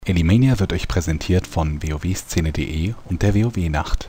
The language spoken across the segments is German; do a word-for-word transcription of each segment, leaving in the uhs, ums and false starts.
Elimania wird euch präsentiert von wowszene punkt de und der WoW-Nacht.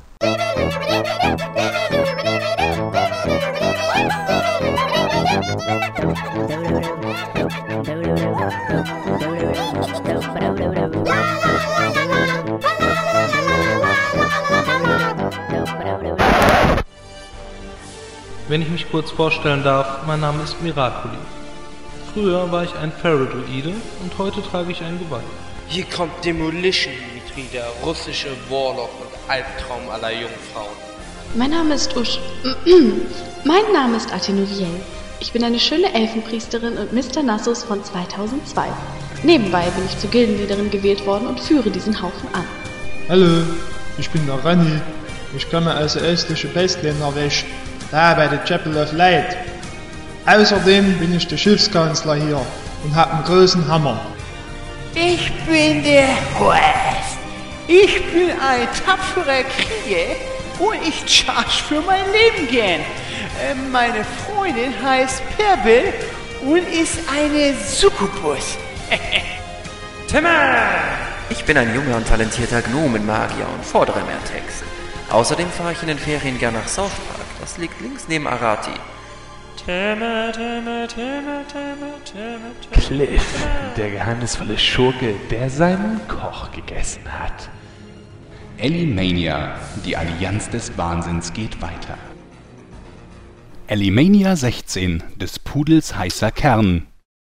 Wenn ich mich kurz vorstellen darf, mein Name ist Miraculi. Früher war ich ein Feral-Druide und heute trage ich ein Geweih. Hier kommt Demolition Dimitri, der russische Warlock und Albtraum aller Jungfrauen. Mein Name ist Usch. mein Name ist Atenoviel. Ich bin eine schöne Elfenpriesterin und Mister Nassus von zweitausendzwei. Nebenbei bin ich zur Gildenleaderin gewählt worden und führe diesen Haufen an. Hallo, ich bin der Rani. Ich komme aus der östlichen Westländer West, da bei der Chapel of Light. Außerdem bin ich der Schiffskanzler hier und habe einen großen Hammer. Ich bin der West. Ich bin ein tapferer Krieger und ich charge für mein Leben gern. Äh, meine Freundin heißt Perbel und ist eine Succubus. Timmer! Ich bin ein junger und talentierter Gnomenmagier und fordere mehr Text. Außerdem fahre ich in den Ferien gern nach South Park. Das liegt links neben Arati. Timmer, Timmer, Timmer, Timmer, Timmer, Cliff, der geheimnisvolle Schurke, der seinen Koch gegessen hat. Elimania, die Allianz des Wahnsinns geht weiter. Elimania sechzehn, des Pudels heißer Kern.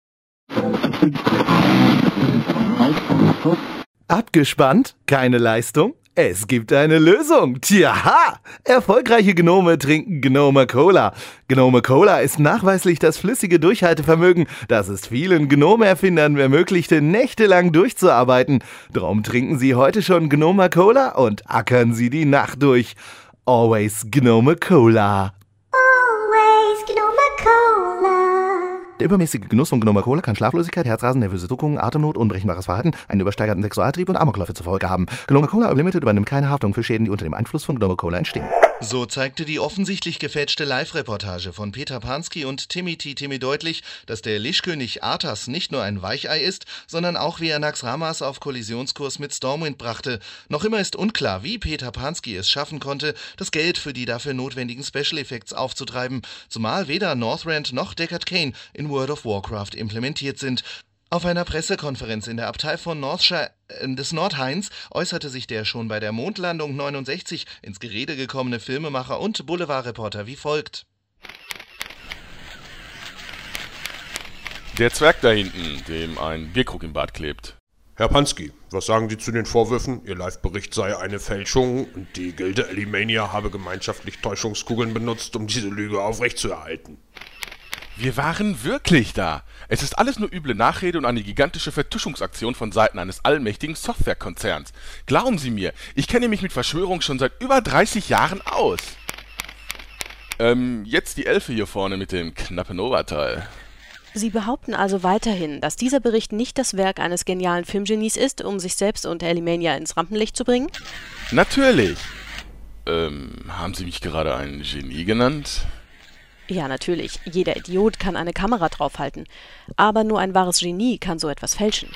Abgespannt? Keine Leistung? Es gibt eine Lösung. Tja, erfolgreiche Gnome trinken Gnome Cola. Gnome Cola ist nachweislich das flüssige Durchhaltevermögen, das es vielen Gnome-Erfindern ermöglichte, nächtelang durchzuarbeiten. Drum trinken Sie heute schon Gnome Cola und ackern Sie die Nacht durch. Always Gnome Cola. Always Gnome Cola. Der übermäßige Genuss von Gnome Cola kann Schlaflosigkeit, Herzrasen, nervöse Zuckungen, Atemnot, unberechenbares Verhalten, einen übersteigerten Sexualtrieb und Amokläufe zur Folge haben. Gnome Cola Unlimited übernimmt keine Haftung für Schäden, die unter dem Einfluss von Gnome Cola entstehen. So zeigte die offensichtlich gefälschte Live-Reportage von Peter Pansky und Timmy T. Timmy deutlich, dass der Lischkönig Arthas nicht nur ein Weichei ist, sondern auch wie er Naxxramas auf Kollisionskurs mit Stormwind brachte. Noch immer ist unklar, wie Peter Pansky es schaffen konnte, das Geld für die dafür notwendigen Special Effects aufzutreiben, zumal weder Northrend noch Deckard Cain in World of Warcraft implementiert sind. Auf einer Pressekonferenz in der Abtei von Northshire äh, des Nordhains äußerte sich der schon bei der Mondlandung neunundsechzig ins Gerede gekommene Filmemacher und Boulevardreporter wie folgt. Der Zwerg da hinten, dem ein Bierkrug im Bart klebt. Herr Pansky, was sagen Sie zu den Vorwürfen? Ihr Live-Bericht sei eine Fälschung und die Gilde Elimania habe gemeinschaftlich Täuschungskugeln benutzt, um diese Lüge aufrechtzuerhalten. Wir waren wirklich da. Es ist alles nur üble Nachrede und eine gigantische Vertuschungsaktion von Seiten eines allmächtigen Softwarekonzerns. Glauben Sie mir, ich kenne mich mit Verschwörung schon seit über dreißig Jahren aus. Ähm, jetzt die Elfe hier vorne mit dem knappen Oberteil. Sie behaupten also weiterhin, dass dieser Bericht nicht das Werk eines genialen Filmgenies ist, um sich selbst und Elimania ins Rampenlicht zu bringen? Natürlich. Ähm, haben Sie mich gerade ein Genie genannt? Ja, natürlich. Jeder Idiot kann eine Kamera draufhalten. Aber nur ein wahres Genie kann so etwas fälschen.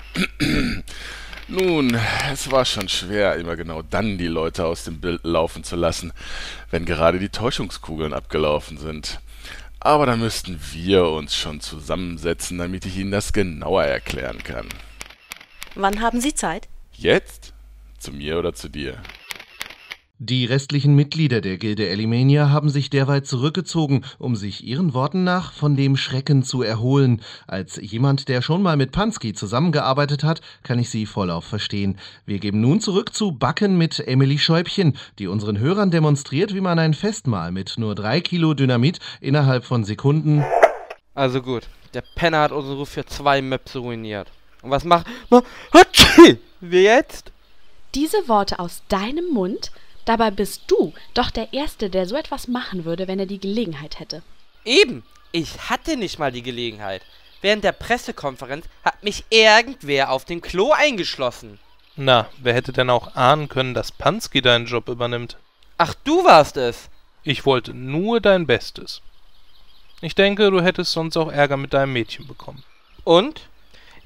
Nun, es war schon schwer, immer genau dann die Leute aus dem Bild laufen zu lassen, wenn gerade die Täuschungskugeln abgelaufen sind. Aber da müssten wir uns schon zusammensetzen, damit ich Ihnen das genauer erklären kann. Wann haben Sie Zeit? Jetzt? Zu mir oder zu dir? Die restlichen Mitglieder der Gilde Elimania haben sich derweil zurückgezogen, um sich ihren Worten nach von dem Schrecken zu erholen. Als jemand, der schon mal mit Pansky zusammengearbeitet hat, kann ich sie vollauf verstehen. Wir geben nun zurück zu Backen mit Emily Schäubchen, die unseren Hörern demonstriert, wie man ein Festmahl mit nur drei Kilo Dynamit innerhalb von Sekunden... Also gut, der Penner hat unseren Ruf für zwei Möpse ruiniert. Und was macht... wir jetzt? Diese Worte aus deinem Mund... Dabei bist du doch der Erste, der so etwas machen würde, wenn er die Gelegenheit hätte. Eben, ich hatte nicht mal die Gelegenheit. Während der Pressekonferenz hat mich irgendwer auf dem Klo eingeschlossen. Na, wer hätte denn auch ahnen können, dass Pansky deinen Job übernimmt? Ach, du warst es. Ich wollte nur dein Bestes. Ich denke, du hättest sonst auch Ärger mit deinem Mädchen bekommen. Und?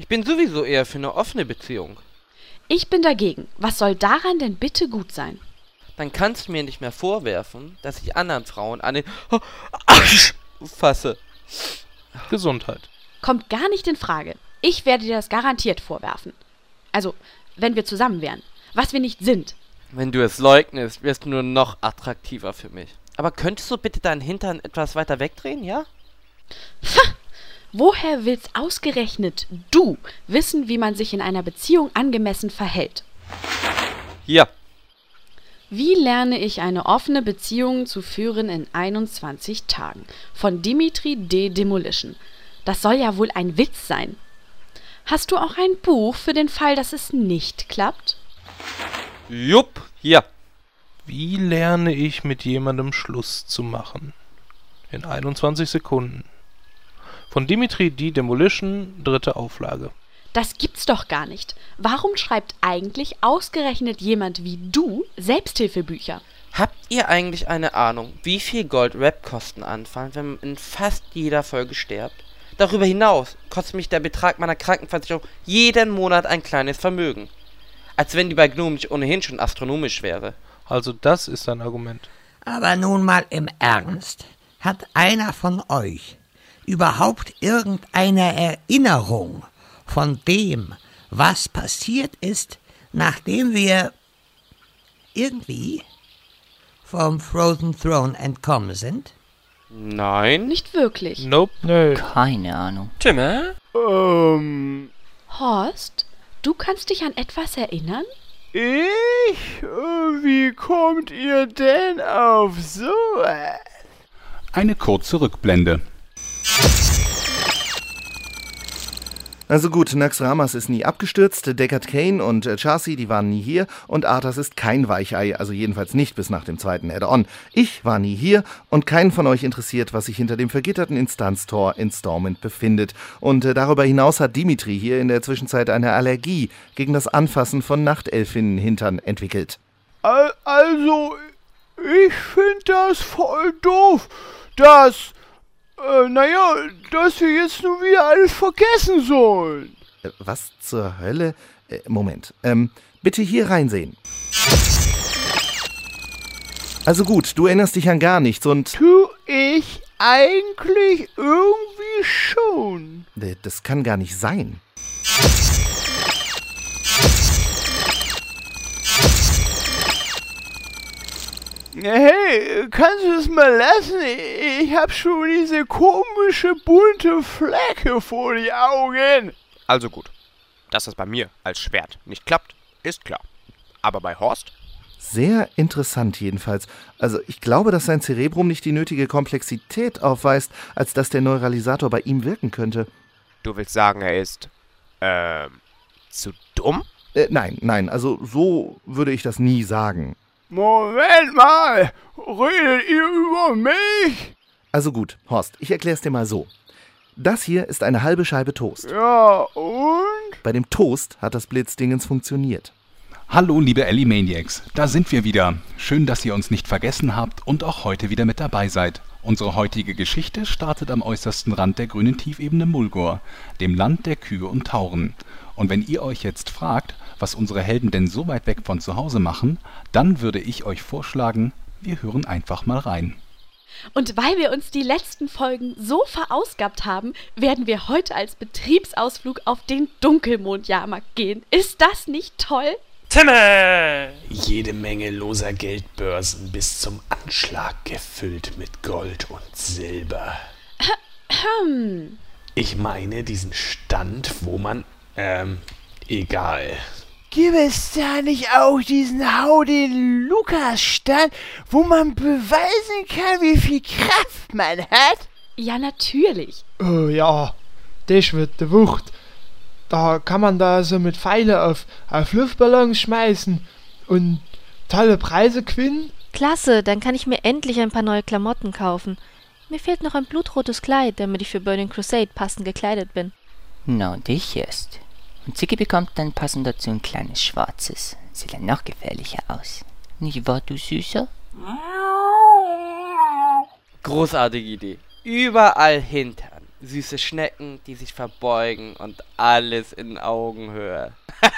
Ich bin sowieso eher für eine offene Beziehung. Ich bin dagegen. Was soll daran denn bitte gut sein? Dann kannst du mir nicht mehr vorwerfen, dass ich anderen Frauen an den Arsch fasse. Gesundheit. Kommt gar nicht in Frage. Ich werde dir das garantiert vorwerfen. Also, wenn wir zusammen wären. Was wir nicht sind. Wenn du es leugnest, wirst du nur noch attraktiver für mich. Aber könntest du bitte deinen Hintern etwas weiter wegdrehen, ja? Pah! Woher willst ausgerechnet du wissen, wie man sich in einer Beziehung angemessen verhält? Hier. Wie lerne ich eine offene Beziehung zu führen in einundzwanzig Tagen? Von Dimitri D. Demolition. Das soll ja wohl ein Witz sein. Hast du auch ein Buch für den Fall, dass es nicht klappt? Jupp, hier. Wie lerne ich mit jemandem Schluss zu machen? In einundzwanzig Sekunden. Von Dimitri D. Demolition, dritte Auflage. Das gibt's doch gar nicht. Warum schreibt eigentlich ausgerechnet jemand wie du Selbsthilfebücher? Habt ihr eigentlich eine Ahnung, wie viel Gold Rap-Kosten anfallen, wenn man in fast jeder Folge stirbt? Darüber hinaus kostet mich der Betrag meiner Krankenversicherung jeden Monat ein kleines Vermögen. Als wenn die bei Gnome nicht ohnehin schon astronomisch wäre. Also das ist ein Argument. Aber nun mal im Ernst. Hat einer von euch überhaupt irgendeine Erinnerung von dem, was passiert ist, nachdem wir irgendwie vom Frozen Throne entkommen sind? Nein. Nicht wirklich. Nope. Nö. Keine Ahnung. Timme? Ähm. Horst, du kannst dich an etwas erinnern? Ich? Wie kommt ihr denn auf so? Eine kurze Rückblende. Also gut, Naxxramas ist nie abgestürzt, Deckard Cain und äh, Chassis, die waren nie hier und Arthas ist kein Weichei, also jedenfalls nicht bis nach dem zweiten Add-on. Ich war nie hier und keinen von euch interessiert, was sich hinter dem vergitterten Instanztor in Stormwind befindet. Und äh, darüber hinaus hat Dimitri hier in der Zwischenzeit eine Allergie gegen das Anfassen von Nachtelfinnen-Hintern entwickelt. Also, ich finde das voll doof, dass... Äh, naja, dass wir jetzt nun wieder alles vergessen sollen. Äh, was zur Hölle? Äh, Moment, ähm, bitte hier reinsehen. Also gut, du erinnerst dich an gar nichts und... Tu ich eigentlich irgendwie schon. Äh, das kann gar nicht sein. Hey, kannst du es mal lassen? Ich hab schon diese komische bunte Flecke vor die Augen. Also gut, dass das bei mir als Schwert nicht klappt, ist klar. Aber bei Horst? Sehr interessant jedenfalls. Also ich glaube, dass sein Cerebrum nicht die nötige Komplexität aufweist, als dass der Neuralisator bei ihm wirken könnte. Du willst sagen, er ist, ähm, zu dumm? Äh, nein, nein, also so würde ich das nie sagen. Moment mal, redet ihr über mich? Also gut, Horst, ich erklär's dir mal so. Das hier ist eine halbe Scheibe Toast. Ja, und? Bei dem Toast hat das Blitzdingens funktioniert. Hallo, liebe Ellie-Maniacs, da sind wir wieder. Schön, dass ihr uns nicht vergessen habt und auch heute wieder mit dabei seid. Unsere heutige Geschichte startet am äußersten Rand der grünen Tiefebene Mulgore, dem Land der Kühe und Tauren. Und wenn ihr euch jetzt fragt, was unsere Helden denn so weit weg von zu Hause machen, dann würde ich euch vorschlagen, wir hören einfach mal rein. Und weil wir uns die letzten Folgen so verausgabt haben, werden wir heute als Betriebsausflug auf den Dunkelmondjahrmarkt gehen. Ist das nicht toll? Timme! Jede Menge loser Geldbörsen bis zum Anschlag gefüllt mit Gold und Silber. Hm. Ich meine diesen Stand, wo man, ähm, egal. Gibt es da nicht auch diesen Hau den Lukas-Stand, wo man beweisen kann, wie viel Kraft man hat? Ja, natürlich. Oh ja, das wird die Wucht. Da kann man da so mit Pfeile auf, auf Luftballons schmeißen und tolle Preise gewinnen. Klasse, dann kann ich mir endlich ein paar neue Klamotten kaufen. Mir fehlt noch ein blutrotes Kleid, damit ich für Burning Crusade passend gekleidet bin. Na, und ich erst. Und Ziggy bekommt dann passend dazu ein kleines schwarzes. Sieht dann noch gefährlicher aus. Nicht wahr, du Süßer? Großartige Idee. Überall Hintern. süße Schnecken, die sich verbeugen und alles in Augenhöhe.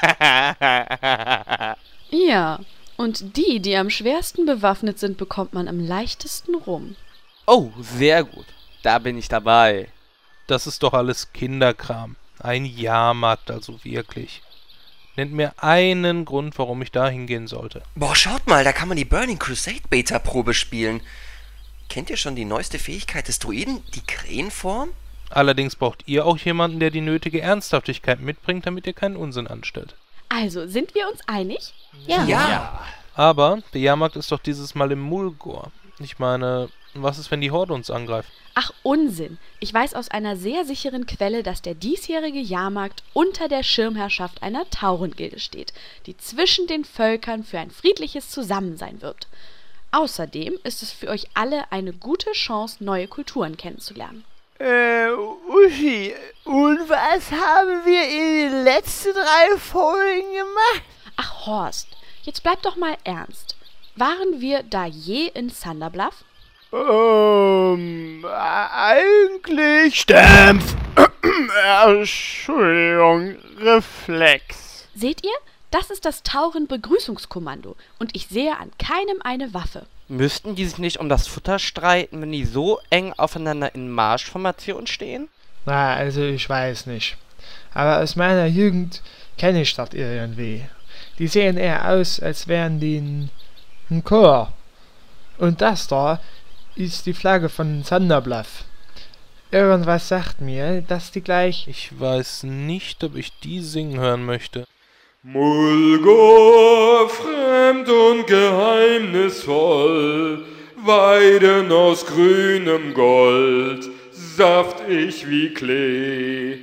Ja, und die, die am schwersten bewaffnet sind, bekommt man am leichtesten rum. Oh, sehr gut. Da bin ich dabei. Das ist doch alles Kinderkram. Ein Jahrmarkt also wirklich. Nennt mir einen Grund, warum ich da hingehen sollte. Boah, schaut mal, da kann man die Burning Crusade Beta-Probe spielen. Kennt ihr schon die neueste Fähigkeit des Druiden, die Krähenform? Allerdings braucht ihr auch jemanden, der die nötige Ernsthaftigkeit mitbringt, damit ihr keinen Unsinn anstellt. Also, sind wir uns einig? Ja. ja. Aber der Jahrmarkt ist doch dieses Mal im Mulgore. Ich meine, was ist, wenn die Horde uns angreift? Ach, Unsinn. Ich weiß aus einer sehr sicheren Quelle, dass der diesjährige Jahrmarkt unter der Schirmherrschaft einer Taurengilde steht, die zwischen den Völkern für ein friedliches Zusammensein wirbt. Außerdem ist es für euch alle eine gute Chance, neue Kulturen kennenzulernen. Äh, Uschi, und was haben wir in den letzten drei Folgen gemacht? Ach, Horst, jetzt bleib doch mal ernst. Waren wir da je in Thunderbluff? Ähm, eigentlich... Stampf! Entschuldigung, Reflex. Seht ihr? Das ist das Tauren-Begrüßungskommando und ich sehe an keinem eine Waffe. Müssten die sich nicht um das Futter streiten, wenn die so eng aufeinander in Marschformation stehen? Na, also ich weiß nicht. Aber aus meiner Jugend kenne ich das irgendwie. Die sehen eher aus, als wären die ein, ein Chor. Und das da ist die Flagge von Thunderbluff. Irgendwas sagt mir, dass die gleich... Ich weiß nicht, ob ich die singen hören möchte. Mulgore, fremd und geheimnisvoll, Weiden aus grünem Gold, saftig wie Klee.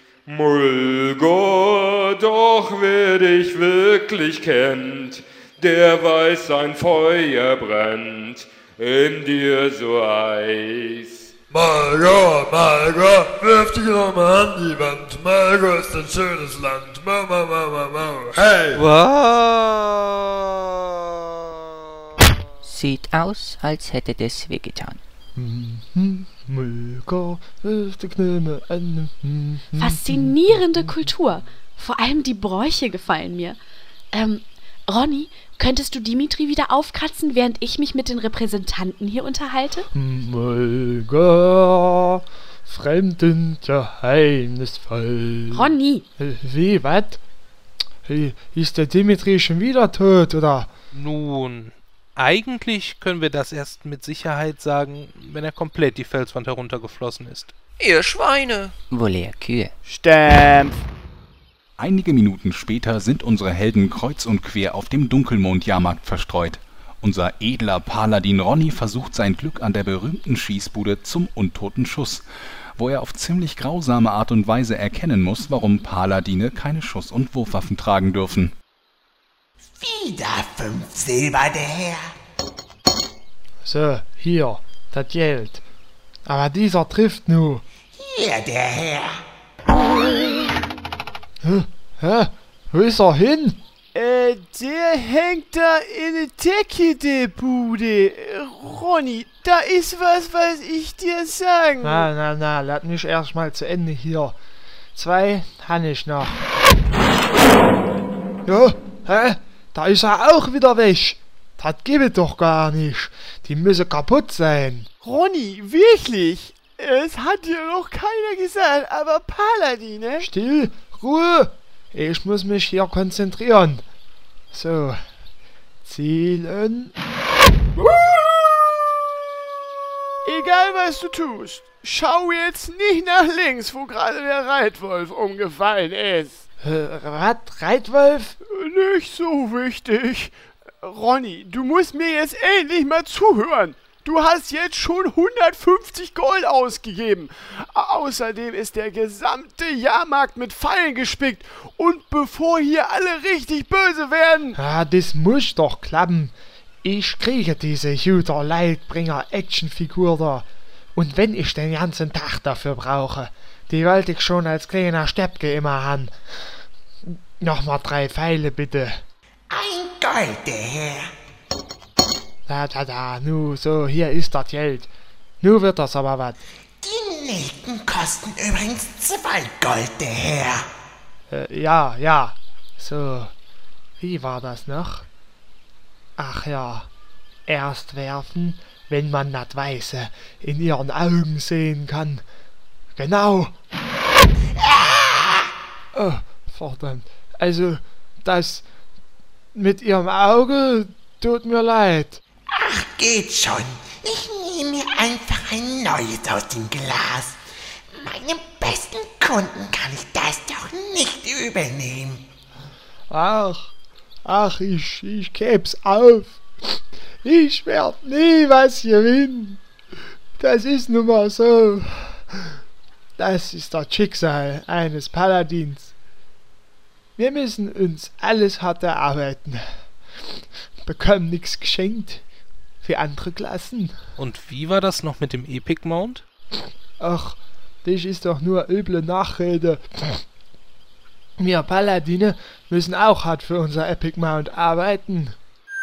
Mulgore, doch wer dich wirklich kennt, der weiß, sein Feuer brennt in dir so Eis. Mulgore, Mulgore, wirf dich noch mal an die Wand. Mulgore ist ein schönes Land. Mau, mau, mau, mau, mau. Hey! Wow. Sieht aus, als hätte das wehgetan. Mulgore, wirf die Knöme an. Faszinierende Kultur. Vor allem die Bräuche gefallen mir. Ähm, Ronny, könntest du Dimitri wieder aufkratzen, während ich mich mit den Repräsentanten hier unterhalte? Mulgore, fremd und geheimnisvoll. Ronny! Wie, was? Ist der Dimitri schon wieder tot, oder? Nun, eigentlich können wir das erst mit Sicherheit sagen, wenn er komplett die Felswand heruntergeflossen ist. Ihr Schweine! Wohl eher Kühe. Stampf! Einige Minuten später sind unsere Helden kreuz und quer auf dem Dunkelmond-Jahrmarkt verstreut. Unser edler Paladin Ronny versucht sein Glück an der berühmten Schießbude zum untoten Schuss, wo er auf ziemlich grausame Art und Weise erkennen muss, warum Paladine keine Schuss- und Wurfwaffen tragen dürfen. Wieder fünf Silber, der Herr. So, hier, das Geld. Aber dieser trifft nur. Hier, der Herr. Hä? Hä? Wo ist er hin? Äh, der hängt da in der Decke, der Bude. Ronny, da ist was, was ich dir sagen. Na, na, na, lass mich erstmal zu Ende hier. Zwei habe ich noch. Ja, hä? Da ist er auch wieder weg. Das gibt es doch gar nicht. Die müssen kaputt sein. Ronny, wirklich? Es hat dir noch keiner gesagt, aber Paladine... Still, Ruhe. Ich muss mich hier konzentrieren. So, zielen. Egal was du tust, schau jetzt nicht nach links, wo gerade der Reitwolf umgefallen ist. Äh, was? Reitwolf? Nicht so wichtig. Ronny, du musst mir jetzt endlich mal zuhören. Du hast jetzt schon hundertfünfzig Gold ausgegeben. Außerdem ist der gesamte Jahrmarkt mit Pfeilen gespickt. Und bevor hier alle richtig böse werden... Ah, das muss doch klappen. Ich kriege diese Jüter Leidbringer Actionfigur da. Und wenn ich den ganzen Tag dafür brauche, die wollte ich schon als kleiner Steppke immer haben. Nochmal drei Pfeile bitte. Ein Gold, der Herr. Da, da, da, nu, so, hier ist das Geld. Nu wird das aber was. Die Nelken kosten übrigens zwei Gold, der Herr. Äh, ja, ja. So, wie war das noch? Ach ja, erst werfen, wenn man das Weiße in ihren Augen sehen kann. Genau. Oh, verdammt. Also, das mit ihrem Auge tut mir leid. Ach, geht schon. Ich nehme mir einfach ein neues aus dem Glas. Meinem besten Kunden kann ich das doch nicht übel nehmen. Ach, ach, ich, ich geb's auf. Ich werd nie was gewinnen. Das ist nun mal so. Das ist das Schicksal eines Paladins. Wir müssen uns alles hart erarbeiten. Bekommen nichts geschenkt für andere Klassen. Und wie war das noch mit dem Epic Mount? Ach, das ist doch nur üble Nachrede. Wir Paladine müssen auch hart für unser Epic Mount arbeiten.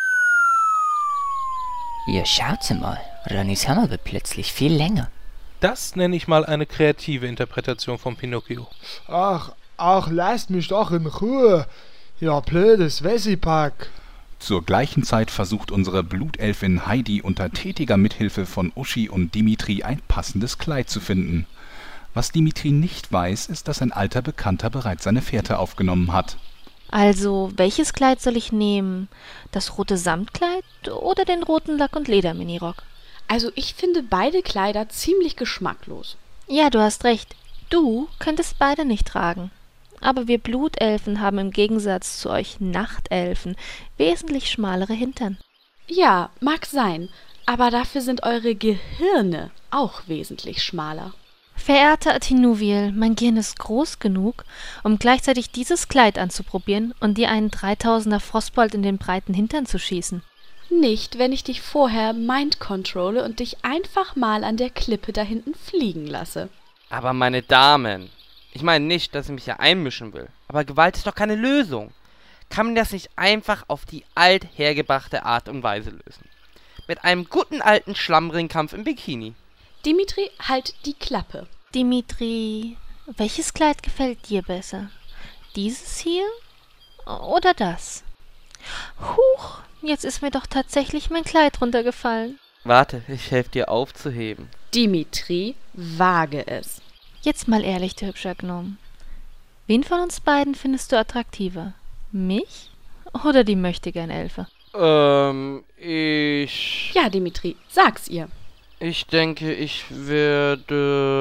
Ja, schaut mal, Ronnys Hammer wird plötzlich viel länger. Das nenne ich mal eine kreative Interpretation von Pinocchio. Ach, ach, lasst mich doch in Ruhe, ihr blödes Wessipack. Zur gleichen Zeit versucht unsere Blutelfin Heidi unter tätiger Mithilfe von Uschi und Dimitri ein passendes Kleid zu finden. Was Dimitri nicht weiß, ist, dass ein alter Bekannter bereits seine Fährte aufgenommen hat. Also, welches Kleid soll ich nehmen? Das rote Samtkleid oder den roten Lack- und Leder-Minirock? Also, ich finde beide Kleider ziemlich geschmacklos. Ja, du hast recht. Du könntest beide nicht tragen. Aber wir Blutelfen haben im Gegensatz zu euch Nachtelfen wesentlich schmalere Hintern. Ja, mag sein, aber dafür sind eure Gehirne auch wesentlich schmaler. Verehrter Atinuviel, mein Gehirn ist groß genug, um gleichzeitig dieses Kleid anzuprobieren und dir einen dreitausender Frostbolt in den breiten Hintern zu schießen. Nicht, wenn ich dich vorher mind-controle und dich einfach mal an der Klippe da hinten fliegen lasse. Aber meine Damen, ich meine nicht, dass ich mich hier einmischen will, aber Gewalt ist doch keine Lösung. Kann man das nicht einfach auf die althergebrachte Art und Weise lösen? Mit einem guten alten Schlammringkampf im Bikini. Dimitri, halt die Klappe. Dimitri, welches Kleid gefällt dir besser? Dieses hier oder das? Huch, jetzt ist mir doch tatsächlich mein Kleid runtergefallen. Warte, ich helfe dir aufzuheben. Dimitri, wage es. Jetzt mal ehrlich, du hübscher Gnome. Wen von uns beiden findest du attraktiver? Mich oder die Möchtegern-Elfe? Ähm, ich... Ja, Dimitri, sag's ihr. Ich denke, ich werde...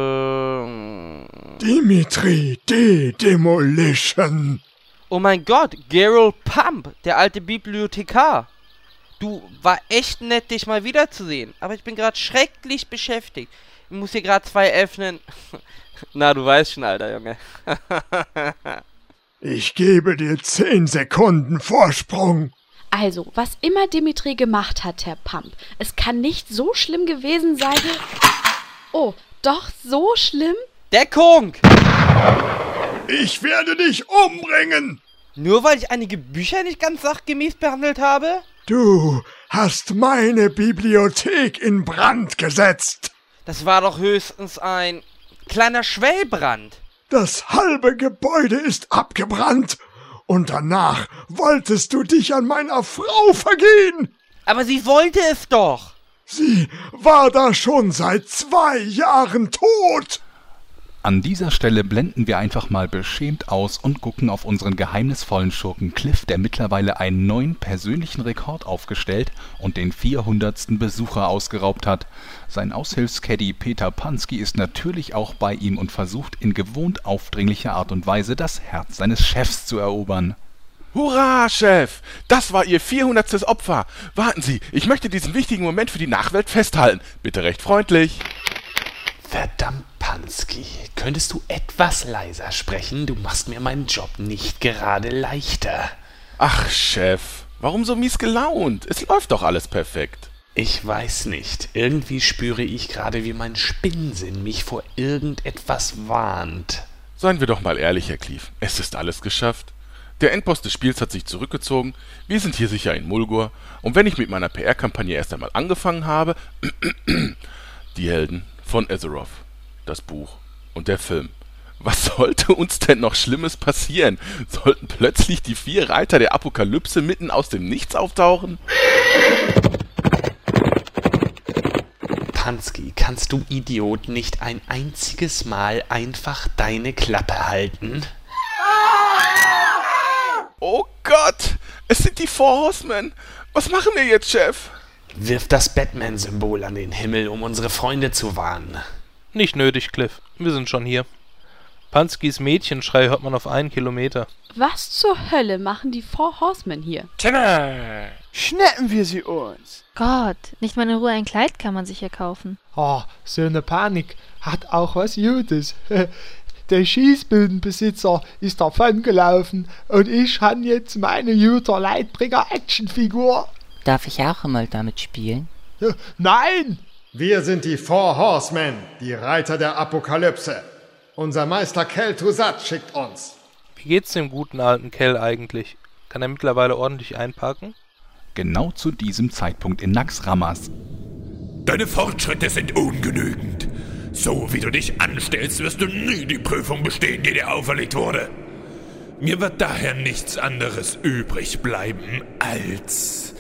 Dimitri, die Demolition. Oh mein Gott, Gerald Pump, der alte Bibliothekar. Du, war echt nett, dich mal wiederzusehen. Aber ich bin gerade schrecklich beschäftigt. Ich muss hier gerade zwei Elfen... Na, du weißt schon, alter Junge. Ich gebe dir zehn Sekunden Vorsprung. Also, was immer Dimitri gemacht hat, Herr Pump, es kann nicht so schlimm gewesen sein... Oh, doch so schlimm? Deckung! Ich werde dich umbringen! Nur weil ich einige Bücher nicht ganz sachgemäß behandelt habe? Du hast meine Bibliothek in Brand gesetzt. Das war doch höchstens ein kleiner Schwellbrand. Das halbe Gebäude ist abgebrannt. Und danach wolltest du dich an meiner Frau vergehen. Aber sie wollte es doch. Sie war da schon seit zwei Jahren tot. An dieser Stelle blenden wir einfach mal beschämt aus und gucken auf unseren geheimnisvollen Schurken Cliff, der mittlerweile einen neuen persönlichen Rekord aufgestellt und den vierhundertsten Besucher ausgeraubt hat. Sein Aushilfscaddy Peter Pansky ist natürlich auch bei ihm und versucht in gewohnt aufdringlicher Art und Weise das Herz seines Chefs zu erobern. Hurra, Chef! Das war Ihr vierhundertstes Opfer. Warten Sie, ich möchte diesen wichtigen Moment für die Nachwelt festhalten. Bitte recht freundlich. Verdammt, Pansky, könntest du etwas leiser sprechen? Du machst mir meinen Job nicht gerade leichter. Ach, Chef, warum so mies gelaunt? Es läuft doch alles perfekt. Ich weiß nicht. Irgendwie spüre ich gerade, wie mein Spinnsinn mich vor irgendetwas warnt. Seien wir doch mal ehrlich, Herr Cleave. Es ist alles geschafft. Der Endboss des Spiels hat sich zurückgezogen, wir sind hier sicher in Mulgore, und wenn ich mit meiner P R-Kampagne erst einmal angefangen habe, die Helden von Azeroth, das Buch und der Film. Was sollte uns denn noch Schlimmes passieren? Sollten plötzlich die vier Reiter der Apokalypse mitten aus dem Nichts auftauchen? Pansky, kannst du Idiot nicht ein einziges Mal einfach deine Klappe halten? Oh Gott, es sind die Four Horsemen. Was machen wir jetzt, Chef? Wirf das Batman-Symbol an den Himmel, um unsere Freunde zu warnen. Nicht nötig, Cliff. Wir sind schon hier. Panskys Mädchenschrei hört man auf einen Kilometer. Was zur Hölle machen die Four Horsemen hier? Timmer! Schnappen wir sie uns! Gott, nicht mal in Ruhe ein Kleid kann man sich hier kaufen. Oh, so eine Panik hat auch was Gutes. Der Schießbudenbesitzer ist davon gelaufen und ich habe jetzt meine Jutta Leitbringer Actionfigur. Darf ich auch einmal damit spielen? Nein! Wir sind die Four Horsemen, die Reiter der Apokalypse. Unser Meister Kel Tusat schickt uns. Wie geht's dem guten alten Kel eigentlich? Kann er mittlerweile ordentlich einpacken? Genau zu diesem Zeitpunkt in Naxxramas. Deine Fortschritte sind ungenügend. So wie du dich anstellst, wirst du nie die Prüfung bestehen, die dir auferlegt wurde. Mir wird daher nichts anderes übrig bleiben als...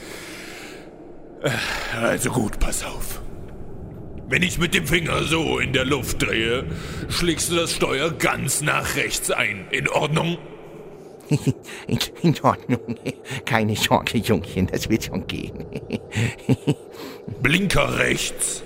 Also gut, pass auf. Wenn ich mit dem Finger so in der Luft drehe, schlägst du das Steuer ganz nach rechts ein. In Ordnung? in, in Ordnung. Keine Sorge, Jungchen, das wird schon gehen. Blinker rechts.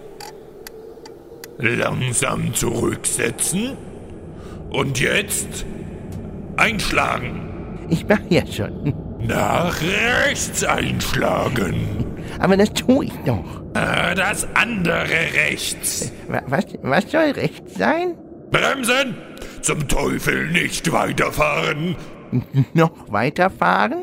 Langsam zurücksetzen. Und jetzt einschlagen. Ich mach ja schon. Nach rechts einschlagen. Aber das tue ich doch. Äh, das andere rechts. Was, was soll rechts sein? Bremsen! Zum Teufel nicht weiterfahren! Noch weiterfahren?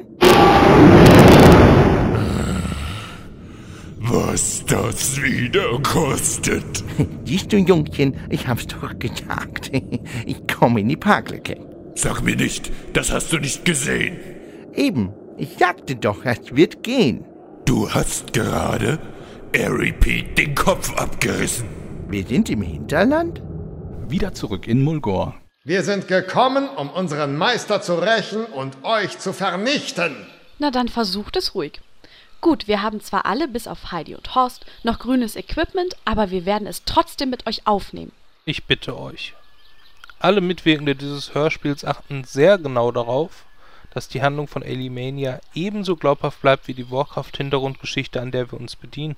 Was das wieder kostet. Siehst du, Jungchen, ich hab's doch gesagt. Ich komme in die Parklücke. Sag mir nicht, das hast du nicht gesehen. Eben, ich sagte doch, es wird gehen. Du hast gerade Harry Pete den Kopf abgerissen. Wir sind im Hinterland? Wieder zurück in Mulgore. Wir sind gekommen, um unseren Meister zu rächen und euch zu vernichten. Na dann versucht es ruhig. Gut, wir haben zwar alle, bis auf Heidi und Horst, noch grünes Equipment, aber wir werden es trotzdem mit euch aufnehmen. Ich bitte euch. Alle Mitwirkende dieses Hörspiels achten sehr genau darauf, dass die Handlung von Alimania ebenso glaubhaft bleibt wie die Warcraft-Hintergrundgeschichte, an der wir uns bedienen.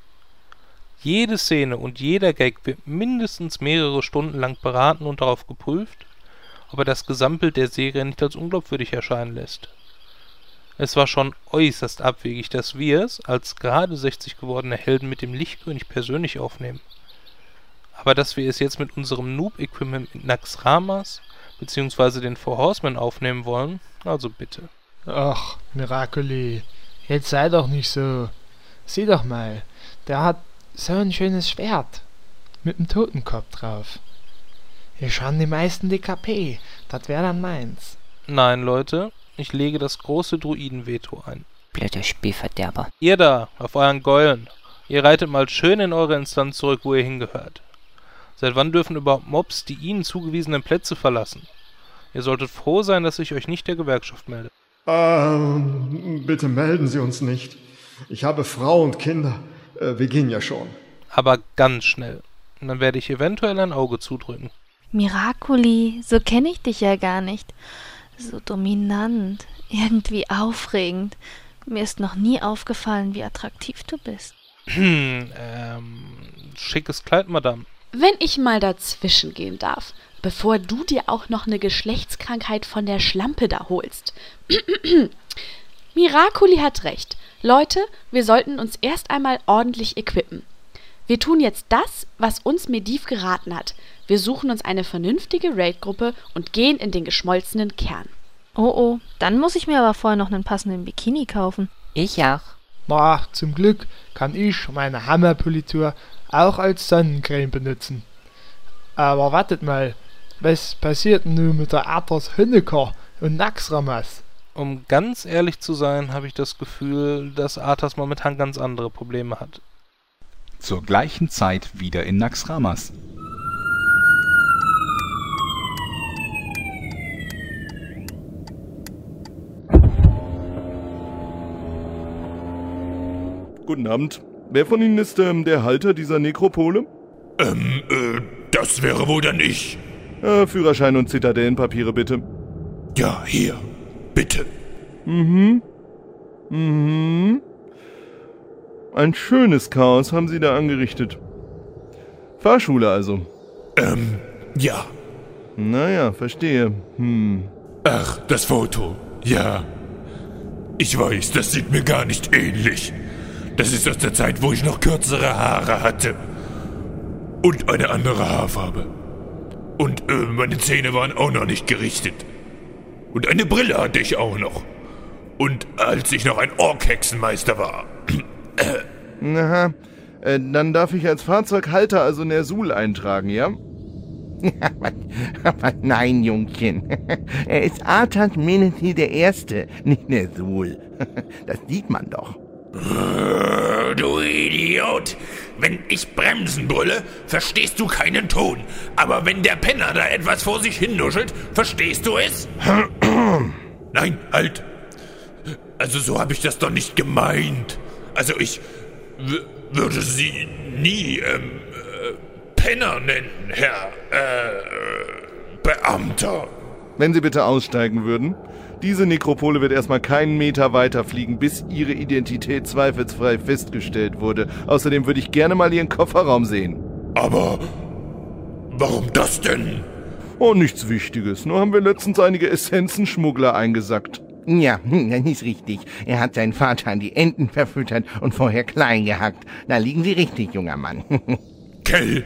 Jede Szene und jeder Gag wird mindestens mehrere Stunden lang beraten und darauf geprüft, ob er das Gesamtbild der Serie nicht als unglaubwürdig erscheinen lässt. Es war schon äußerst abwegig, dass wir es als gerade sechzig gewordene Helden mit dem Lichtkönig persönlich aufnehmen. Aber dass wir es jetzt mit unserem Noob-Equipment mit Naxxramas beziehungsweise den Four Horsemen aufnehmen wollen, also bitte. Ach, Miracoli, jetzt sei doch nicht so. Sieh doch mal, der hat so ein schönes Schwert mit dem Totenkopf drauf. Hier schauen die meisten D K P, das wäre dann meins. Nein, Leute, ich lege das große Druiden-Veto ein. Blöder Spielverderber. Ihr da, auf euren Geulen, ihr reitet mal schön in eure Instanz zurück, wo ihr hingehört. Seit wann dürfen überhaupt Mobs die ihnen zugewiesenen Plätze verlassen? Ihr solltet froh sein, dass ich euch nicht der Gewerkschaft melde. Ähm, bitte melden Sie uns nicht. Ich habe Frau und Kinder. Äh, wir gehen ja schon. Aber ganz schnell. Und dann werde ich eventuell ein Auge zudrücken. Miracoli, so kenne ich dich ja gar nicht. So dominant, irgendwie aufregend. Mir ist noch nie aufgefallen, wie attraktiv du bist. Hm, ähm, schickes Kleid, Madame. Wenn ich mal dazwischen gehen darf, bevor du dir auch noch eine Geschlechtskrankheit von der Schlampe da holst. Miracoli hat recht. Leute, wir sollten uns erst einmal ordentlich equippen. Wir tun jetzt das, was uns Medivh geraten hat. Wir suchen uns eine vernünftige Raid-Gruppe und gehen in den geschmolzenen Kern. Oh oh, dann muss ich mir aber vorher noch einen passenden Bikini kaufen. Ich auch. Na, zum Glück kann ich meine Hammerpolitur auch als Sonnencreme benutzen. Aber wartet mal, was passiert denn nun mit der Athos Honecker und Naxxramas? Um ganz ehrlich zu sein, habe ich das Gefühl, dass Arthas momentan ganz andere Probleme hat. Zur gleichen Zeit wieder in Naxxramas. Guten Abend. Wer von Ihnen ist ähm, der Halter dieser Nekropole? Ähm, äh, das wäre wohl dann ich. Äh, Führerschein und Zitadellenpapiere bitte. Ja, hier. Bitte. Mhm. Mhm. Ein schönes Chaos haben Sie da angerichtet. Fahrschule also. Ähm, ja. Naja, verstehe. Hm. Ach, das Foto. Ja. Ich weiß, das sieht mir gar nicht ähnlich. Das ist aus der Zeit, wo ich noch kürzere Haare hatte. Und eine andere Haarfarbe. Und äh, meine Zähne waren auch noch nicht gerichtet. Und eine Brille hatte ich auch noch. Und als ich noch ein Orkhexenmeister war. Aha. Äh, dann darf ich als Fahrzeughalter also Nersul eintragen, ja? aber, aber nein, Jungchen. Er ist Arthas Menethil der Erste, nicht Nersul. Das sieht man doch. Du Idiot! Wenn ich Bremsen brülle, verstehst du keinen Ton. Aber wenn der Penner da etwas vor sich hin nuschelt, verstehst du es? Nein, halt! Also so habe ich das doch nicht gemeint. Also ich w- würde Sie nie ähm, äh, Penner nennen, Herr äh, Beamter. Wenn Sie bitte aussteigen würden. Diese Nekropole wird erstmal keinen Meter weiter fliegen, bis Ihre Identität zweifelsfrei festgestellt wurde. Außerdem würde ich gerne mal Ihren Kofferraum sehen. Aber warum das denn? Oh, nichts Wichtiges. Nur haben wir letztens einige Essenzenschmuggler eingesackt. Ja, das ist richtig. Er hat seinen Vater an die Enten verfüttert und vorher klein gehackt. Da liegen Sie richtig, junger Mann. Kell,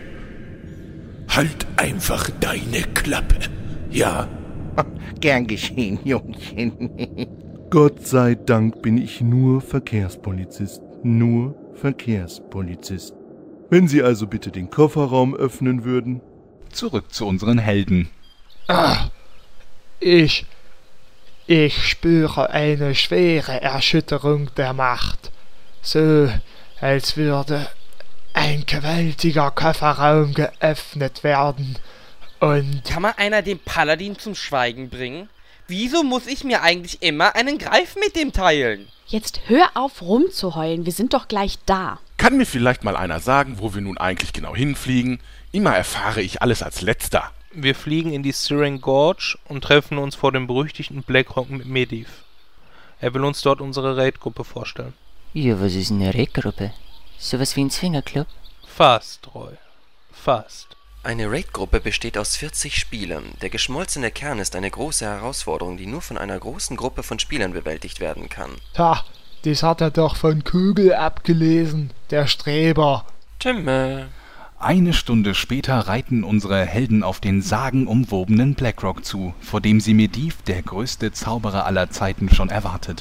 halt einfach deine Klappe. Ja? Gern geschehen, Jungchen. Gott sei Dank bin ich nur Verkehrspolizist. Nur Verkehrspolizist. Wenn Sie also bitte den Kofferraum öffnen würden. Zurück zu unseren Helden. Ah, ich... Ich spüre eine schwere Erschütterung der Macht. So, als würde ein gewaltiger Kofferraum geöffnet werden. Und... Kann mal einer den Paladin zum Schweigen bringen? Wieso muss ich mir eigentlich immer einen Greif mit dem teilen? Jetzt hör auf rumzuheulen, wir sind doch gleich da. Kann mir vielleicht mal einer sagen, wo wir nun eigentlich genau hinfliegen? Immer erfahre ich alles als Letzter. Wir fliegen in die Syren Gorge und treffen uns vor dem berüchtigten Blackrock mit Medivh. Er will uns dort unsere Raid-Gruppe vorstellen. Ja, was ist eine Raid-Gruppe? Sowas wie ein Swingerclub? Fast, Roy. Fast. Eine Raid-Gruppe besteht aus vierzig Spielern. Der geschmolzene Kern ist eine große Herausforderung, die nur von einer großen Gruppe von Spielern bewältigt werden kann. Ha, das hat er doch von Kugel abgelesen, der Streber. Timme. Eine Stunde später reiten unsere Helden auf den sagenumwobenen Blackrock zu, vor dem sie Medivh, der größte Zauberer aller Zeiten, schon erwartet.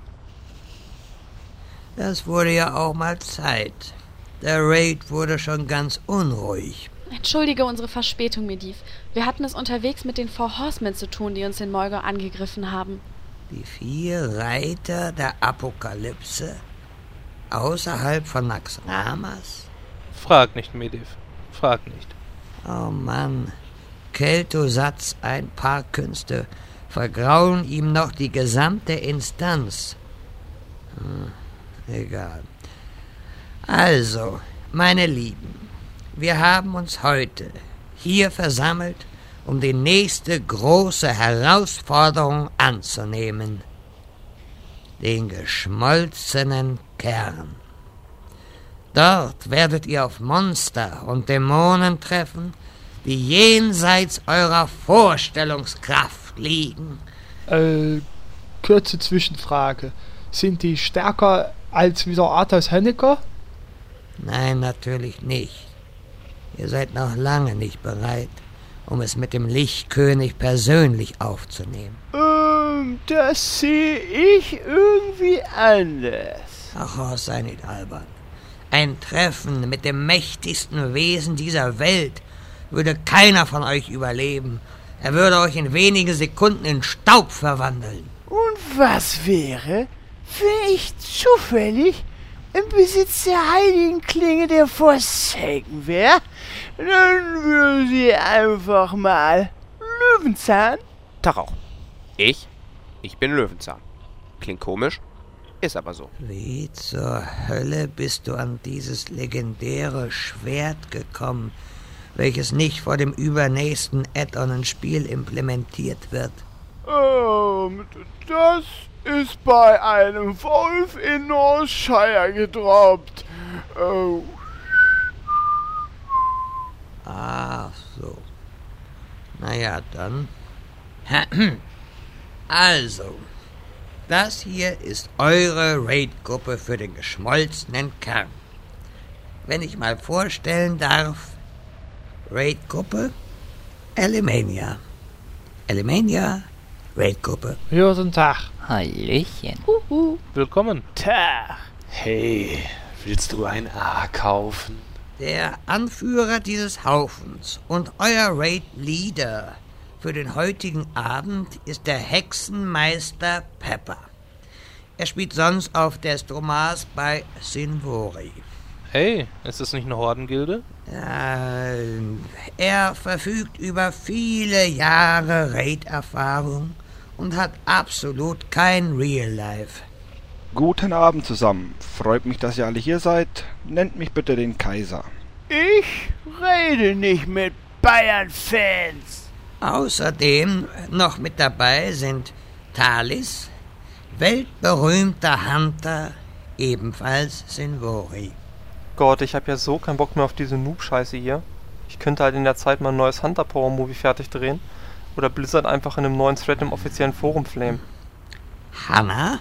Das wurde ja auch mal Zeit. Der Raid wurde schon ganz unruhig. Entschuldige unsere Verspätung, Medivh. Wir hatten es unterwegs mit den Four Horsemen zu tun, die uns in Mulgore angegriffen haben. Die vier Reiter der Apokalypse? Außerhalb von Naxxramas? Frag nicht, Medivh. Frag nicht. Oh Mann. Kel'Thuzats ein paar Künste vergraulen ihm noch die gesamte Instanz. Hm, egal. Also, meine Lieben, wir haben uns heute hier versammelt, um die nächste große Herausforderung anzunehmen. Den geschmolzenen Kern. Dort werdet ihr auf Monster und Dämonen treffen, die jenseits eurer Vorstellungskraft liegen. Äh, kurze Zwischenfrage. Sind die stärker als wieder Arthas Honecker? Nein, natürlich nicht. Ihr seid noch lange nicht bereit, um es mit dem Lichtkönig persönlich aufzunehmen. Ähm, das sehe ich irgendwie anders. Ach, Horst, sei nicht albern. Ein Treffen mit dem mächtigsten Wesen dieser Welt würde keiner von euch überleben. Er würde euch in wenigen Sekunden in Staub verwandeln. Und was wäre, wenn ich zufällig im Besitz der heiligen Klinge der Forsaken wäre? Dann würde sie einfach mal Löwenzahn. Tag auch. Ich? Ich bin Löwenzahn. Klingt komisch, Ist aber so. Wie zur Hölle bist du an dieses legendäre Schwert gekommen, welches nicht vor dem übernächsten Add-on-Spiel implementiert wird? Ähm, das ist bei einem Wolf in Northshire gedroppt. Oh. Ach so. Naja, dann. Also, das hier ist eure Raid-Gruppe für den geschmolzenen Kern. Wenn ich mal vorstellen darf, Raid-Gruppe Alimania. Alimania, Raid-Gruppe. Guten Tag. Hallöchen. Huhu. Willkommen. Tag. Hey, willst du ein A kaufen? Der Anführer dieses Haufens und euer Raid-Leader für den heutigen Abend ist der Hexenmeister Pepper. Er spielt sonst auf Destromas bei Sinvori. Hey, ist das nicht eine Hordengilde? Ja, er verfügt über viele Jahre Raid-Erfahrung und hat absolut kein Real Life. Guten Abend zusammen. Freut mich, dass ihr alle hier seid. Nennt mich bitte den Kaiser. Ich rede nicht mit Bayern-Fans. Außerdem noch mit dabei sind Talis, weltberühmter Hunter, ebenfalls Sinvori. Gott, ich hab ja so keinen Bock mehr auf diese Noob-Scheiße hier. Ich könnte halt in der Zeit mal ein neues Hunter-Power-Movie fertig drehen. Oder Blizzard einfach in einem neuen Thread im offiziellen Forum flamen. Hanna,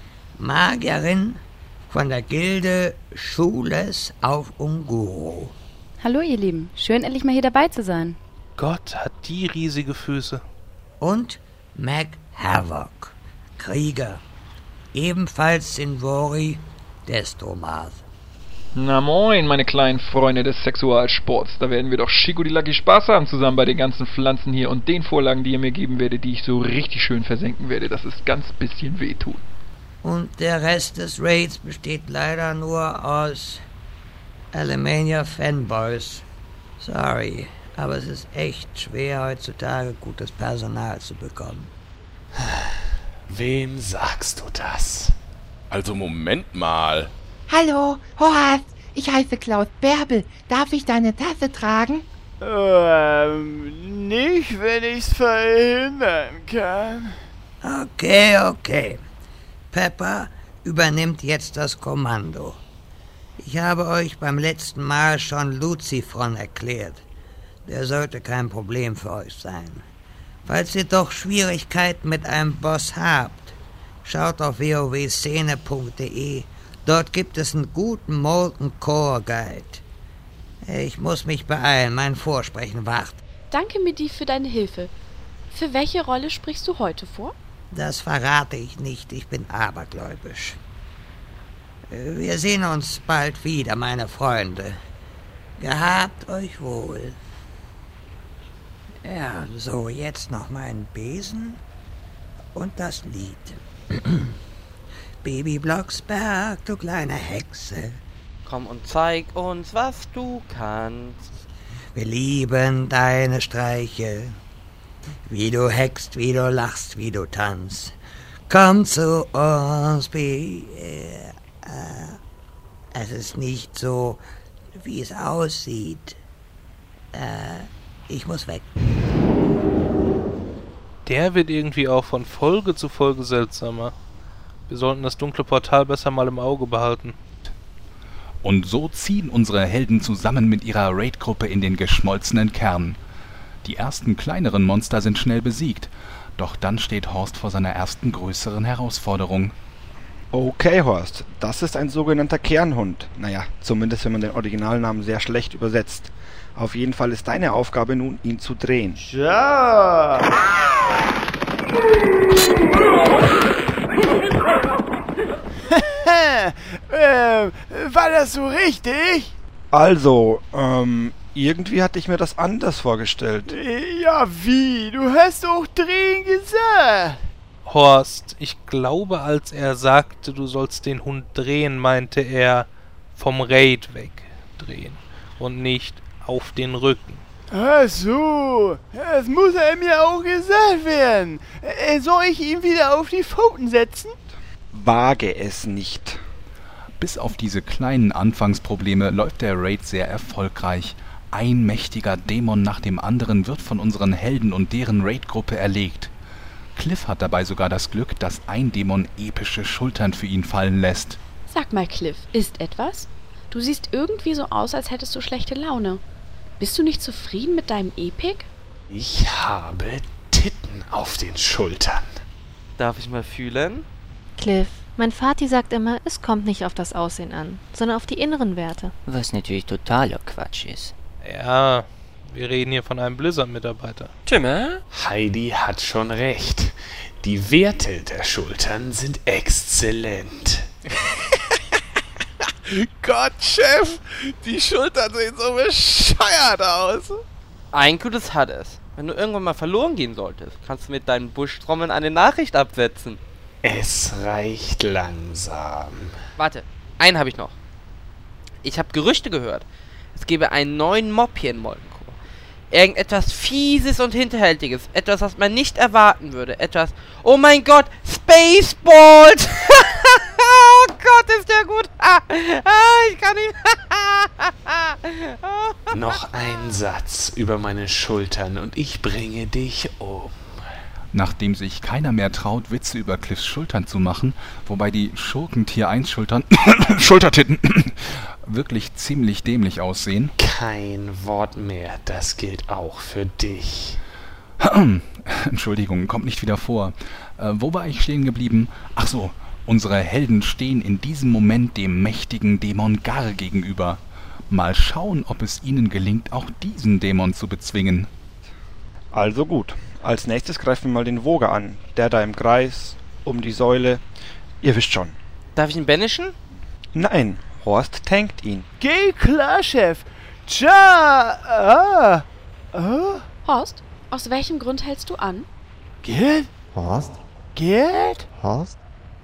Magierin von der Gilde Schules auf Unguro. Hallo ihr Lieben, schön endlich mal hier dabei zu sein. Gott, hat die riesige Füße. Und Mac Havoc, Krieger, ebenfalls Sinvori, Destromas. Na moin, meine kleinen Freunde des Sexualsports. Da werden wir doch Chico die Lucky Spaß haben zusammen bei den ganzen Pflanzen hier und den Vorlagen, die ihr mir geben werdet, die ich so richtig schön versenken werde, dass es ganz bisschen wehtut. Und der Rest des Raids besteht leider nur aus Alimania Fanboys. Sorry, aber es ist echt schwer heutzutage gutes Personal zu bekommen. Wem sagst du das? Also Moment mal. Hallo, Horst, ich heiße Klaus Bärbel. Darf ich deine Tasse tragen? Ähm, nicht, wenn ich's verhindern kann. Okay, okay. Pepper übernimmt jetzt das Kommando. Ich habe euch beim letzten Mal schon Lucifron erklärt. Der sollte kein Problem für euch sein. Falls ihr doch Schwierigkeiten mit einem Boss habt, schaut auf w o w szene punkt d e. Dort gibt es einen guten Molten Core Guide. Ich muss mich beeilen, mein Vorsprechen wacht. Danke, Midi, für deine Hilfe. Für welche Rolle sprichst du heute vor? Das verrate ich nicht, ich bin abergläubisch. Wir sehen uns bald wieder, meine Freunde. Gehabt euch wohl. Ja, so, jetzt noch mein Besen und das Lied. Baby Blocksberg, du kleine Hexe. Komm und zeig uns, was du kannst. Wir lieben deine Streiche. Wie du hext, wie du lachst, wie du tanzt. Komm zu uns, Baby. Es ist nicht so, wie es aussieht. Äh, ich muss weg. Der wird irgendwie auch von Folge zu Folge seltsamer. Wir sollten das dunkle Portal besser mal im Auge behalten. Und so ziehen unsere Helden zusammen mit ihrer Raid-Gruppe in den geschmolzenen Kern. Die ersten kleineren Monster sind schnell besiegt, doch dann steht Horst vor seiner ersten größeren Herausforderung. Okay, Horst, das ist ein sogenannter Kernhund. Naja, zumindest wenn man den Originalnamen sehr schlecht übersetzt. Auf jeden Fall ist deine Aufgabe nun, ihn zu drehen. Ja! ähm, war das so richtig? Also, ähm, irgendwie hatte ich mir das anders vorgestellt. Ja, wie? Du hast doch drehen gesagt. Horst, ich glaube, als er sagte, du sollst den Hund drehen, meinte er vom Raid wegdrehen und nicht auf den Rücken. Ach so, das muss er mir auch gesagt werden. Soll ich ihn wieder auf die Pfoten setzen? Wage es nicht. Bis auf diese kleinen Anfangsprobleme läuft der Raid sehr erfolgreich. Ein mächtiger Dämon nach dem anderen wird von unseren Helden und deren Raid-Gruppe erlegt. Cliff hat dabei sogar das Glück, dass ein Dämon epische Schultern für ihn fallen lässt. Sag mal, Cliff, ist etwas? Du siehst irgendwie so aus, als hättest du schlechte Laune. Bist du nicht zufrieden mit deinem Epic? Ich habe Titten auf den Schultern. Darf ich mal fühlen? Cliff, mein Vati sagt immer, es kommt nicht auf das Aussehen an, sondern auf die inneren Werte. Was natürlich totaler Quatsch ist. Ja, wir reden hier von einem Blizzard-Mitarbeiter. Timmer? Heidi hat schon recht. Die Werte der Schultern sind exzellent. Gott, Chef, die Schultern sehen so bescheuert aus. Ein Gutes hat es. Wenn du irgendwann mal verloren gehen solltest, kannst du mit deinen Buschtrommeln eine Nachricht absetzen. Es reicht langsam. Warte, einen habe ich noch. Ich habe Gerüchte gehört. Es gäbe einen neuen Mob hier in Moldenkow. Irgendetwas Fieses und Hinterhältiges. Etwas, was man nicht erwarten würde. Etwas... Oh mein Gott! Spaceballs! Oh Gott, ist der gut! Ah, ah, ich kann nicht... Noch ein Satz über meine Schultern und ich bringe dich um. Nachdem sich keiner mehr traut, Witze über Cliffs Schultern zu machen, wobei die Schurken-Tier eins Schultern... Schultertitten... wirklich ziemlich dämlich aussehen. Kein Wort mehr, das gilt auch für dich. Entschuldigung, kommt nicht wieder vor. Äh, wo war ich stehen geblieben? Ach so, unsere Helden stehen in diesem Moment dem mächtigen Dämon Gar gegenüber. Mal schauen, ob es ihnen gelingt, auch diesen Dämon zu bezwingen. Also gut. Als nächstes greifen wir mal den Woger an. Der da im Kreis, um die Säule. Ihr wisst schon. Darf ich ihn banischen? Nein, Horst tankt ihn. Geh klar, Chef. Tja, ah, ah. Horst, aus welchem Grund hältst du an? Geht? Horst? Geht? Horst?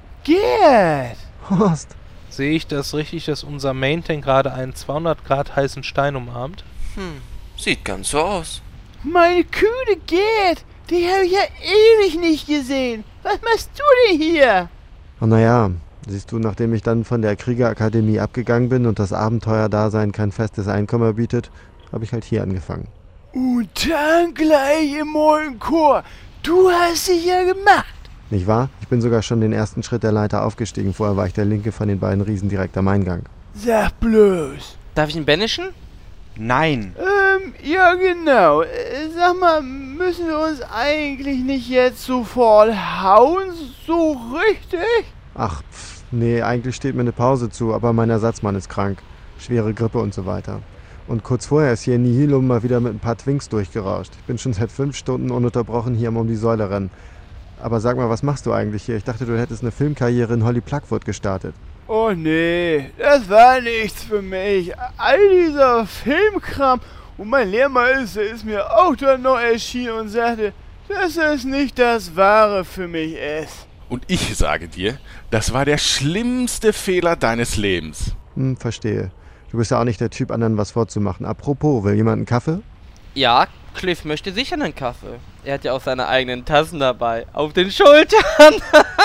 Geht? Horst? Sehe ich das richtig, dass unser Main-Tank gerade einen zweihundert Grad heißen Stein umarmt? Hm, sieht ganz so aus. Meine Kühe geht! Die habe ich ja ewig nicht gesehen. Was machst du denn hier? Oh naja, siehst du, nachdem ich dann von der Kriegerakademie abgegangen bin und das Abenteuerdasein kein festes Einkommen bietet, habe ich halt hier angefangen. Und dann gleich im Moldenchor. Du hast dich ja gemacht. Nicht wahr? Ich bin sogar schon den ersten Schritt der Leiter aufgestiegen. Vorher war ich der linke von den beiden Riesen direkt am Eingang. Sag bloß. Darf ich ihn banischen? Nein. Ähm, ja genau. Äh, sag mal, müssen wir uns eigentlich nicht jetzt sofort hauen? So richtig? Ach, pff, nee, eigentlich steht mir eine Pause zu, aber mein Ersatzmann ist krank. Schwere Grippe und so weiter. Und kurz vorher ist hier Nihilum mal wieder mit ein paar Twinks durchgerauscht. Ich bin schon seit fünf Stunden ununterbrochen hier um die Säule rennen. Aber sag mal, was machst du eigentlich hier? Ich dachte, du hättest eine Filmkarriere in Holly Pluckwood gestartet. Oh nee, das war nichts für mich. All dieser Filmkram. Und mein Lehrmeister ist mir auch dann noch erschienen und sagte, dass es nicht das Wahre für mich ist. Und ich sage dir, das war der schlimmste Fehler deines Lebens. Hm, verstehe. Du bist ja auch nicht der Typ, anderen was vorzumachen. Apropos, will jemand einen Kaffee? Ja, Cliff möchte sicher einen Kaffee. Er hat ja auch seine eigenen Tassen dabei. Auf den Schultern.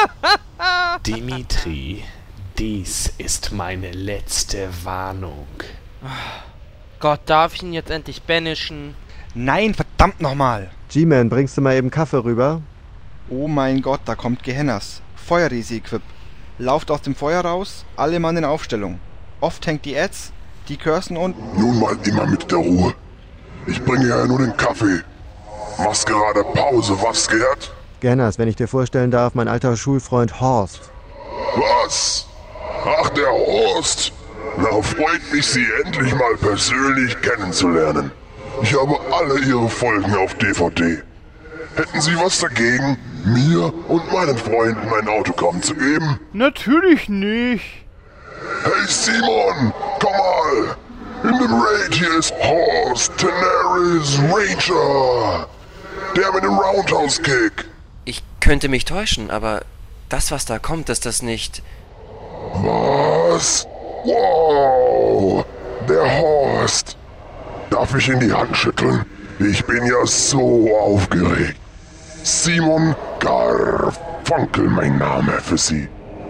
Dimitri, dies ist meine letzte Warnung. Gott, darf ich ihn jetzt endlich banischen? Nein, verdammt nochmal. G-Man, bringst du mal eben Kaffee rüber? Oh mein Gott, da kommt Gehennas. Feuerriese-Equip. Lauft aus dem Feuer raus, alle Mann in Aufstellung. Oft hängt die Ads, die Cursen und... Nun mal immer mit der Ruhe. Ich bringe ja nur den Kaffee. Machst gerade Pause, was, Gerd? Gehennas, wenn ich dir vorstellen darf, mein alter Schulfreund Horst. Was? Ach, der Horst. Na, freut mich, Sie endlich mal persönlich kennenzulernen. Ich habe alle Ihre Folgen auf D V D. Hätten Sie was dagegen, mir und meinen Freunden ein Autogramm zu geben? Natürlich nicht. Hey Simon, komm mal. In dem Raid hier ist Horst Tenaris Ranger. Der mit dem Roundhouse-Kick. Ich könnte mich täuschen, aber das, was da kommt, ist das nicht... Was? Wow, der Horst. Darf ich ihn die Hand schütteln? Ich bin ja so aufgeregt. Simon Garfunkel, mein Name für Sie.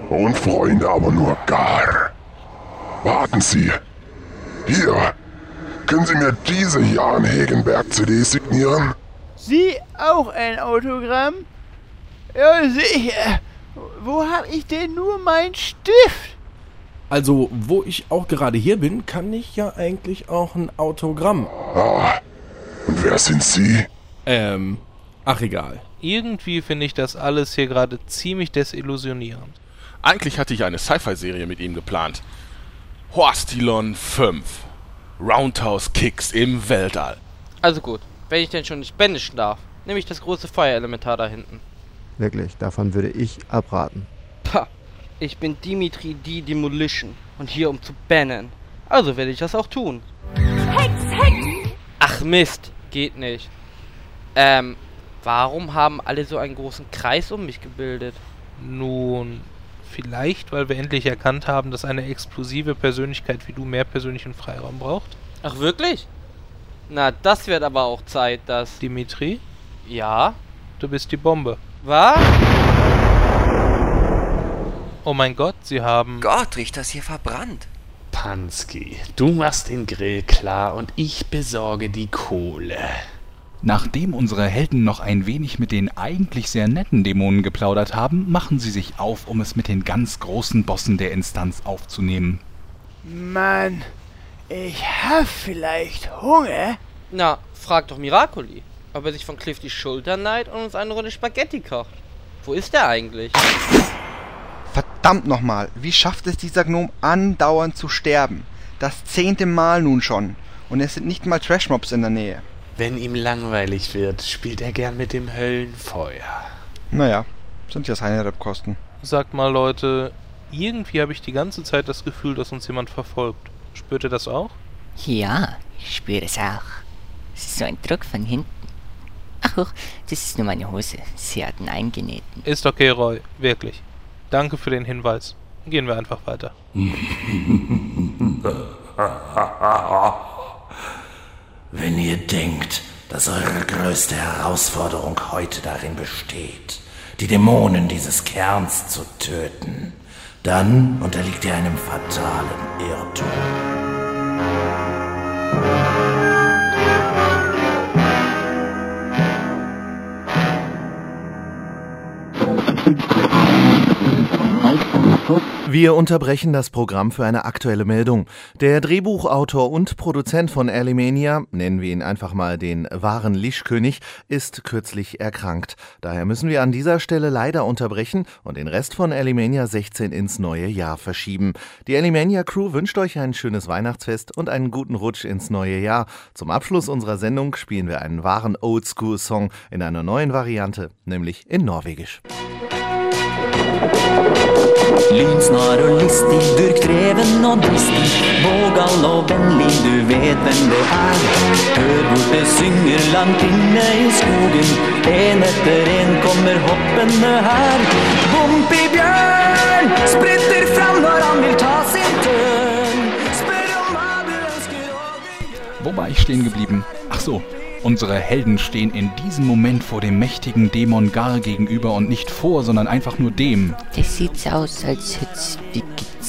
und Freunde aber nur gar. Warten Sie. Hier. Können Sie mir diese Jan Hegenberg-C D signieren? Sie auch ein Autogramm? Ja, sicher. Wo hab ich denn nur meinen Stift? Also, wo ich auch gerade hier bin, kann ich ja eigentlich auch ein Autogramm. Ah, und wer sind Sie? Ähm, ach egal. Irgendwie finde ich das alles hier gerade ziemlich desillusionierend. Eigentlich hatte ich eine Sci-Fi-Serie mit ihm geplant. Horstilon fünf. Roundhouse Kicks im Weltall. Also gut, wenn ich denn schon nicht bändigen darf, nehme ich das große Feuerelementar da hinten. Wirklich, davon würde ich abraten. Pah, ich bin Dimitri D. Demolition und hier um zu bannen. Also werde ich das auch tun. Hex, Hex! Ach Mist, geht nicht. Ähm, warum haben alle so einen großen Kreis um mich gebildet? Nun, vielleicht, weil wir endlich erkannt haben, dass eine explosive Persönlichkeit wie du mehr persönlichen Freiraum braucht? Ach wirklich? Na, das wird aber auch Zeit, dass... Dimitri? Ja? Du bist die Bombe. Was? Oh mein Gott, sie haben... Gott, riecht das hier verbrannt. Pansky, du machst den Grill klar und ich besorge die Kohle. Nachdem unsere Helden noch ein wenig mit den eigentlich sehr netten Dämonen geplaudert haben, machen sie sich auf, um es mit den ganz großen Bossen der Instanz aufzunehmen. Mann, ich hab vielleicht Hunger. Na, frag doch Miracoli, ob er sich von Cliff die Schulter neigt und uns eine Runde Spaghetti kocht. Wo ist er eigentlich? Verdammt nochmal, wie schafft es dieser Gnom andauernd zu sterben? Das zehnte Mal nun schon. Und es sind nicht mal Trashmobs in der Nähe. Wenn ihm langweilig wird, spielt er gern mit dem Höllenfeuer. Naja, sind ja seine Repkosten. Sagt mal Leute, irgendwie habe ich die ganze Zeit das Gefühl, dass uns jemand verfolgt. Spürt ihr das auch? Ja, ich spüre es auch. Es ist so ein Druck von hinten. Ach hoch, das ist nur meine Hose. Sie hat einen eingenähten. Ist okay, Roy. Wirklich. Danke für den Hinweis. Gehen wir einfach weiter. Wenn ihr denkt, dass eure größte Herausforderung heute darin besteht, die Dämonen dieses Kerns zu töten, dann unterliegt ihr einem fatalen Irrtum. Wir unterbrechen das Programm für eine aktuelle Meldung. Der Drehbuchautor und Produzent von Alimania, nennen wir ihn einfach mal den wahren Lischkönig, ist kürzlich erkrankt. Daher müssen wir an dieser Stelle leider unterbrechen und den Rest von Alimania sechzehn ins neue Jahr verschieben. Die Alimania Crew wünscht euch ein schönes Weihnachtsfest und einen guten Rutsch ins neue Jahr. Zum Abschluss unserer Sendung spielen wir einen wahren Oldschool-Song in einer neuen Variante, nämlich in Norwegisch. Lynsnar og listig, durkdreven og dristig, vågal og vennlig, du vet hvem det er. Hør hvor det synger langt inne i skogen, en etter en kommer hoppende her. Bompi bjørn spritter fram når han vil ta sin tørn. Spør om hva du ønsker og du gjør. Wo war ich stehen geblieben? Ach so. Unsere Helden stehen in diesem Moment vor dem mächtigen Dämon Gar gegenüber und nicht vor, sondern einfach nur dem. Das sieht so aus, als hätt's wie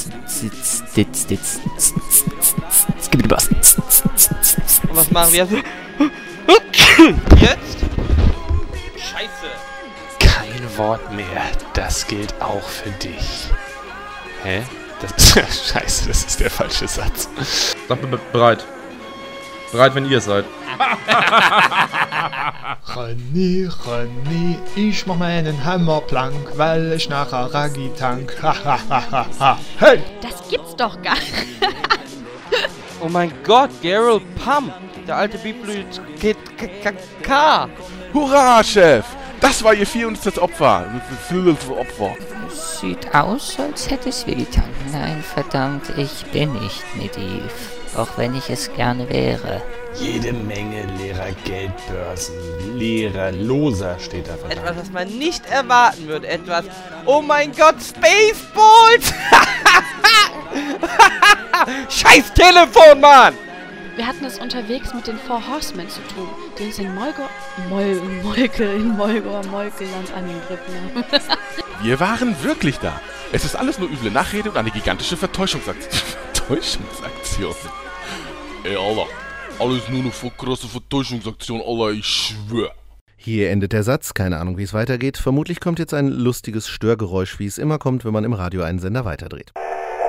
Und was machen wir? Jetzt? Scheiße! Kein Wort mehr, das gilt auch für dich. Hä? Das Scheiße, das ist der falsche Satz. Seid bereit. Bereit, wenn ihr seid. René, René, ich mach meinen Hammer plank, weil ich nachher Raggi tank. Hey! Das gibt's doch gar nicht. Oh mein Gott, Gerald Pump, der alte Bibliothekar. Hurra, Chef! Das war Ihr vierhundertstes Opfer. Opfer. Es sieht aus, als hätte es wehgetan. Nein, verdammt, ich bin nicht naiv. Auch wenn ich es gerne wäre. Jede Menge leerer Geldbörsen, leerer Loser steht da verdammt. Etwas, was man nicht erwarten würde. Etwas, oh mein Gott, Spaceballs! Scheiß Telefon, Mann! Wir hatten es unterwegs mit den Four Horsemen zu tun, die uns in Molgo... Mol... Molke... in Molgor Molkeland angegriffen haben. Wir waren wirklich da. Es ist alles nur üble Nachrede und eine gigantische Vertäuschungsaktion. Vertäuschungsaktion? Ey, Alter. Alles nur eine krasse Vertäuschungsaktion, Alter, ich schwör. Hier endet der Satz, keine Ahnung, wie es weitergeht. Vermutlich kommt jetzt ein lustiges Störgeräusch, wie es immer kommt, wenn man im Radio einen Sender weiterdreht.